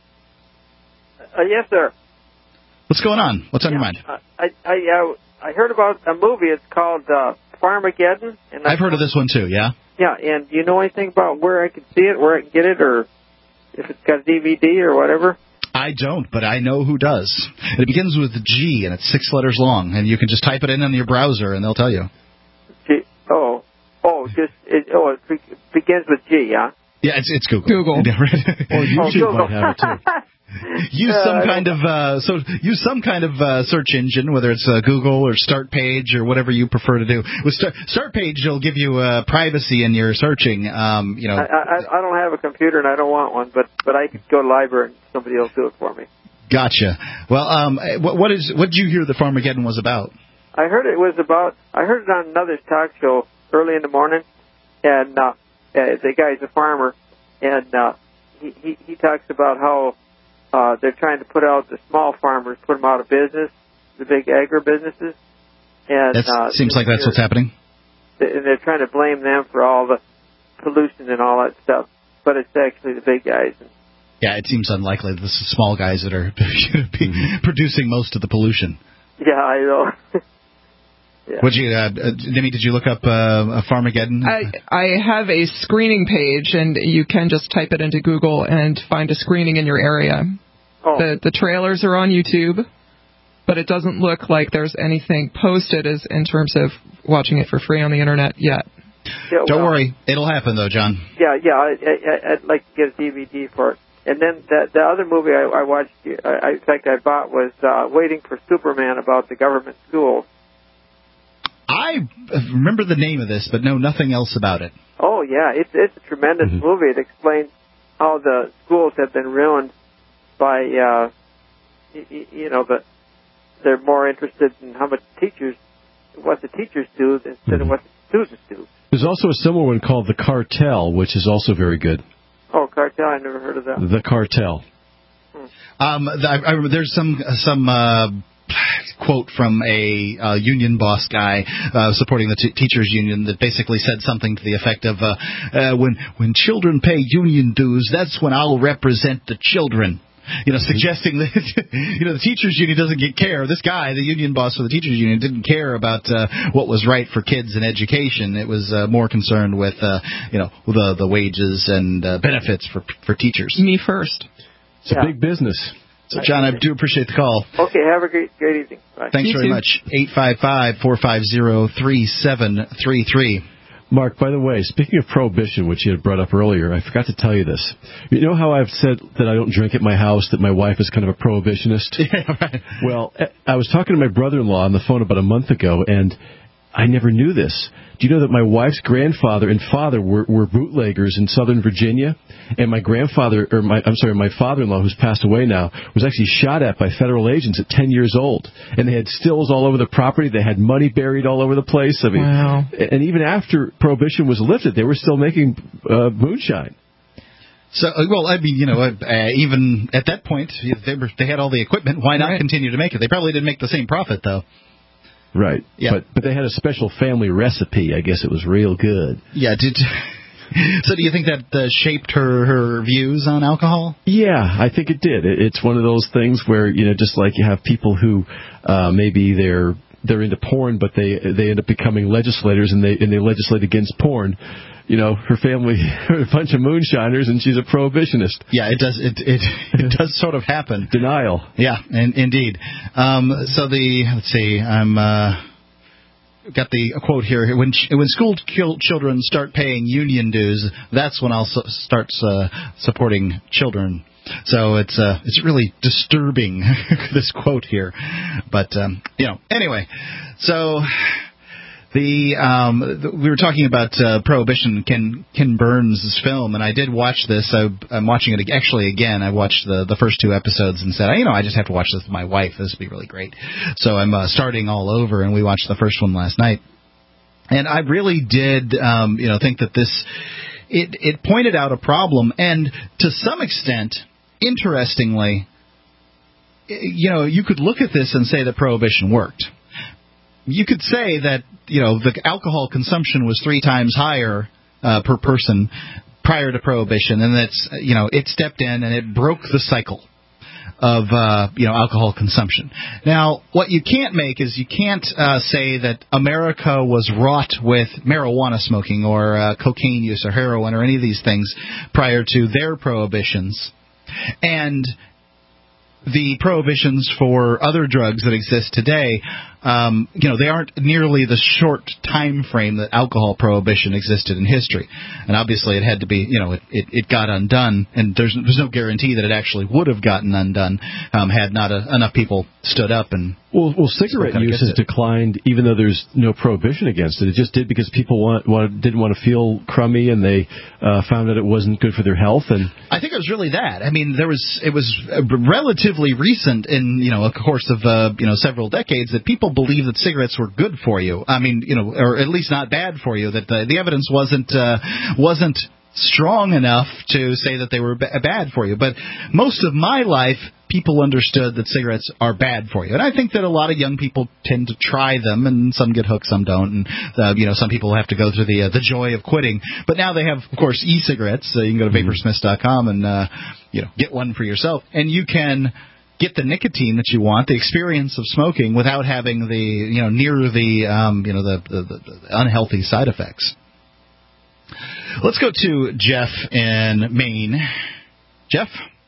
Uh, yes, sir. What's going on? What's on yeah, your mind? Uh, I I, uh, I heard about a movie. It's called uh, Farmageddon. And I've heard of this one too, yeah? Yeah, and do you know anything about where I can see it, where I can get it, or if it's got a D V D or whatever? I don't, but I know who does. It begins with G, and it's six letters long, and you can just type it in on your browser, and they'll tell you. G, oh, oh, just it, oh, it begins with G, yeah. Yeah, it's it's Google. Google. Or YouTube oh, might have it too. Use some uh, kind of uh, so use some kind of uh, search engine, whether it's uh, Google or Start Page or whatever you prefer to do. With Start, Start Page, it'll give you uh, privacy in your searching. Um, you know, I, I, I don't have a computer and I don't want one, but but I could go to the library and somebody else do it for me. Gotcha. Well, um, what, what is what did you hear the Farmageddon was about? I heard it was about. I heard it on another talk show early in the morning, and uh, uh, the guy's a farmer, and uh, he, he he talks about how. Uh, they're trying to put out the small farmers, put them out of business, the big agribusinesses. And that uh, seems like that's what's happening. And they're trying to blame them for all the pollution and all that stuff. But it's actually the big guys. Yeah, it seems unlikely that this is small guys that are mm-hmm. producing most of the pollution. Yeah, I know. Yeah. Would you, uh, Demi, did you look up uh, Farmageddon? I, I have a screening page, and you can just type it into Google and find a screening in your area. Oh. The the trailers are on YouTube, but it doesn't look like there's anything posted as in terms of watching it for free on the internet yet. Yeah, Don't well, worry, it'll happen though, John. Yeah, yeah, I, I, I'd like to get a D V D for it. And then the, the other movie I, I watched, I, in fact, I bought was uh, Waiting for Superman about the government schools. I remember the name of this, but know nothing else about it. Oh, yeah, it's it's a tremendous mm-hmm. movie. It explains how the schools have been ruined by, uh, you, you know, the, they're more interested in how much teachers, what the teachers do instead mm-hmm. of what the students do. There's also a similar one called The Cartel, which is also very good. Oh, Cartel, I never heard of that. The Cartel. Hmm. Um, I, I remember there's some some uh, quote from a uh, union boss guy uh, supporting the t- teachers union that basically said something to the effect of, uh, uh, "When when children pay union dues, that's when I'll represent the children." You know, suggesting that, you know, the teachers union doesn't get care. This guy, the union boss for the teachers union, didn't care about uh, what was right for kids and education. It was uh, more concerned with, uh, you know, the the wages and uh, benefits for for teachers. Me first. It's yeah. a big business. So, John, I do appreciate the call. Okay, have a great, great evening. Bye. Thanks you very too. much. eight five five, four five zero, three seven three three. Mark, by the way, speaking of prohibition, which you had brought up earlier, I forgot to tell you this. You know how I've said that I don't drink at my house, that my wife is kind of a prohibitionist? Yeah, right. Well, I was talking to my brother-in-law on the phone about a month ago, and I never knew this. Do you know that my wife's grandfather and father were, were bootleggers in Southern Virginia? And my grandfather, or my, I'm sorry, my father-in-law, who's passed away now, was actually shot at by federal agents at ten years old. And they had stills all over the property. They had money buried all over the place. I mean, wow. And even after Prohibition was lifted, they were still making uh, moonshine. So, well, I mean, you know, uh, even at that point, they, were, they had all the equipment. Why not right. continue to make it? They probably didn't make the same profit, though. Right. Yeah. But but they had a special family recipe. I guess it was real good. Yeah. Did so? Do you think that uh, shaped her her views on alcohol? Yeah, I think it did. It, it's one of those things where, you know, just like you have people who uh, maybe they're they're into porn, but they they end up becoming legislators and they and they legislate against porn. You know, her family are a bunch of moonshiners, and she's a prohibitionist. Yeah, it does. It it, it does sort of happen. Denial. Yeah, in, indeed. Um, so the let's see, I'm uh, got the quote here. When when school children start paying union dues, that's when I'll su- start uh, supporting children. So it's uh, it's really disturbing, this quote here. But um, you know, anyway, so. The um, the, we were talking about uh, Prohibition, Ken Ken Burns' film, and I did watch this. I, I'm watching it actually again. I watched the the first two episodes and said, you know, I just have to watch this with my wife. This would be really great. So I'm uh, starting all over, and we watched the first one last night. And I really did, um, you know, think that this it it pointed out a problem, and to some extent, interestingly, you know, you could look at this and say that Prohibition worked. You could say that, you know, the alcohol consumption was three times higher uh, per person prior to Prohibition, and that's, you know, it stepped in and it broke the cycle of, uh, you know, alcohol consumption. Now, what you can't make is you can't uh, say that America was wrought with marijuana smoking or uh, cocaine use or heroin or any of these things prior to their prohibitions, and the prohibitions for other drugs that exist today, um, you know, they aren't nearly the short time frame that alcohol prohibition existed in history. And obviously it had to be, you know, it, it, it got undone, and there's, there's no guarantee that it actually would have gotten undone um, had not a, enough people stood up and... Well, well cigarette use has declined even though there's no prohibition against it. It just did because people want, want, didn't want to feel crummy, and they uh, found that it wasn't good for their health. And I think it was really that. I mean, there was it was relatively recent in, you know, a course of, uh, you know, several decades that people believed that cigarettes were good for you. I mean, you know, or at least not bad for you, that the, the evidence wasn't uh, wasn't strong enough to say that they were b- bad for you. But most of my life, people understood that cigarettes are bad for you. And I think that a lot of young people tend to try them, and some get hooked, some don't. And, uh, you know, some people have to go through the uh, the joy of quitting. But now they have, of course, e-cigarettes. So you can go to vapor smiths dot com and, uh, you know, get one for yourself. And you can get the nicotine that you want, the experience of smoking, without having the, you know, near the, um, you know, the, the, the unhealthy side effects. Let's go to Jeff in Maine. Jeff?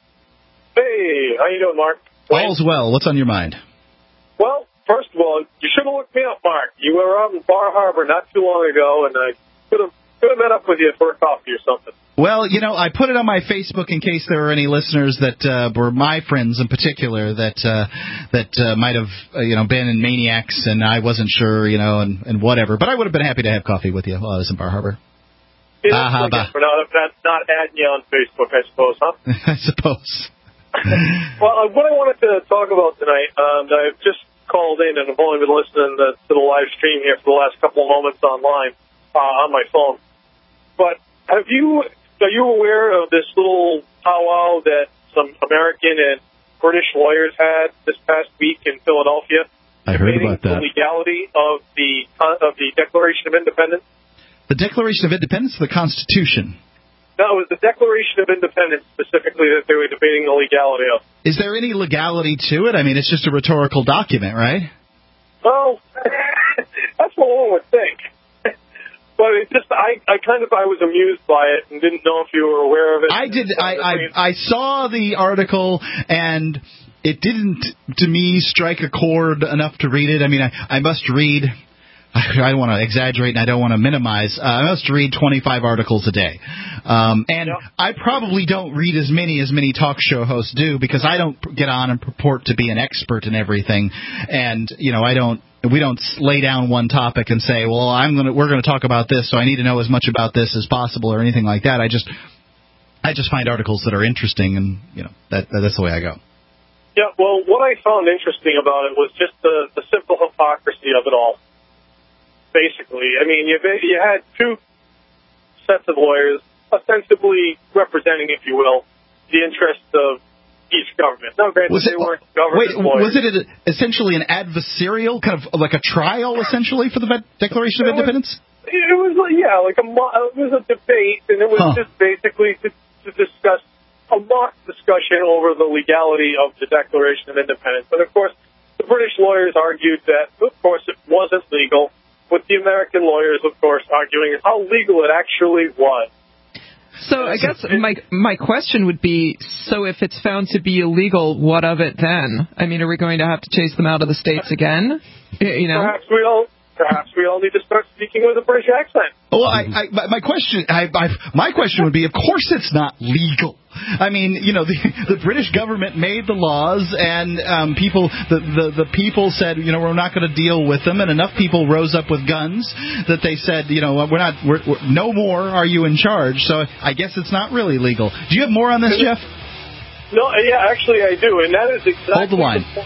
Hey, how you doing, Mark? All's well. What's on your mind? Well, first of all, you should have looked me up, Mark. You were out in Bar Harbor not too long ago, and I could have could have met up with you for a coffee or something. Well, you know, I put it on my Facebook in case there were any listeners that uh, were my friends in particular that uh, that uh, might have, uh, you know, been in Maniacs, and I wasn't sure, you know, and, and whatever. But I would have been happy to have coffee with you while I was in Bar Harbor. It is Uh, clicking for now. That's not adding you on Facebook, I suppose, huh? I suppose. Well, uh, what I wanted to talk about tonight, um, I've just called in and I've only been listening to, to the live stream here for the last couple of moments online uh, on my phone. But have you, are you aware of this little powwow that some American and British lawyers had this past week in Philadelphia? I heard about that. The legality of the of the Declaration of Independence. The Declaration of Independence, or the Constitution? No, it was the Declaration of Independence specifically that they were debating the legality of. Is there any legality to it? I mean, it's just a rhetorical document, right? Well, that's what one would think. But it just, I, I kind of, I was amused by it and didn't know if you were aware of it. I did. I, I, I saw the article and it didn't, to me, strike a chord enough to read it. I mean, I, I must read. I don't want to exaggerate and I don't want to minimize. Uh, I must read twenty-five articles a day. Um, and yep. I probably don't read as many as many talk show hosts do because I don't get on and purport to be an expert in everything. And, you know, I don't, we don't lay down one topic and say, well, I'm going to, we're going to talk about this, so I need to know as much about this as possible or anything like that. I just, I just find articles that are interesting and, you know, that, that's the way I go. Yeah, well, what I found interesting about it was just the, the simple hypocrisy of it all. Basically, I mean, you you had two sets of lawyers ostensibly representing, if you will, the interests of each government. Now, granted, was it, they weren't government wait, lawyers. Was it a, essentially an adversarial, kind of like a trial, essentially, for the Declaration of it Independence? Was, it was, yeah, like a it was a debate, and it was huh. just basically to, to discuss a mock discussion over the legality of the Declaration of Independence. And of course, the British lawyers argued that, of course, it wasn't legal. With the American lawyers, of course, arguing how legal it actually was. So I guess my my question would be, so if it's found to be illegal, what of it then? I mean, are we going to have to chase them out of the States again? You know? Perhaps we all, perhaps we all need to start speaking with a British accent. Well, I, I, my question, I, I, my question would be, of course it's not legal. I mean, you know, the, the British government made the laws, and um, people, the, the the people said, you know, we're not going to deal with them, and enough people rose up with guns that they said, you know, we're not, we're, we're, no more are you in charge. So I guess it's not really legal. Do you have more on this, Jeff? No, yeah, actually I do, and that is exactly. Hold the line. The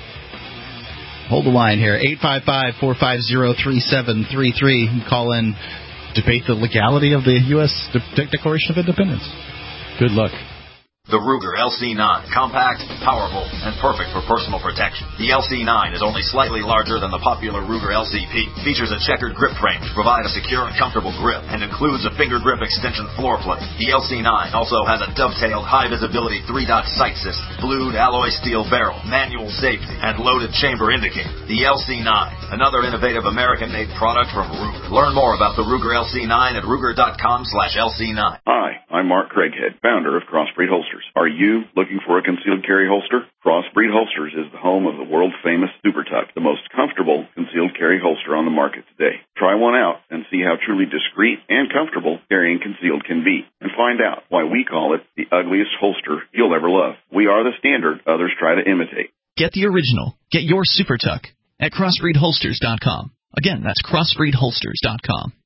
Hold the line here. eight five five, four five zero, three seven three three. Call in, debate the legality of the U S De- Declaration of Independence. Good luck. The Ruger L C nine, compact, powerful, and perfect for personal protection. The L C nine is only slightly larger than the popular Ruger L C P, features a checkered grip frame to provide a secure and comfortable grip, and includes a finger grip extension floor plate. The L C nine also has a dovetailed high-visibility three-dot sight system, blued alloy steel barrel, manual safety, and loaded chamber indicator. The L C nine, another innovative American-made product from Ruger. Learn more about the Ruger L C nine at Ruger.com slash LC9. Hi, I'm Mark Craighead, founder of Crossbreed Holsters. Are you looking for a concealed carry holster? Crossbreed Holsters is the home of the world-famous Super Tuck, the most comfortable concealed carry holster on the market today. Try one out and see how truly discreet and comfortable carrying concealed can be, and find out why we call it the ugliest holster you'll ever love. We are the standard others try to imitate. Get the original. Get your Super Tuck at crossbreed holsters dot com. Again, that's crossbreed holsters dot com.